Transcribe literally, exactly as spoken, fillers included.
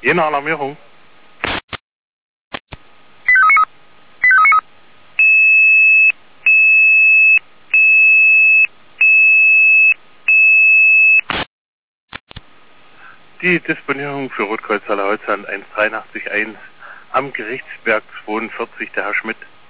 Jene Alarmierung. Die Disponierung für Rotkreuz Halle Holzland eins drei acht eins am Gerichtsberg zweiundvierzig, der Herr Schmidt.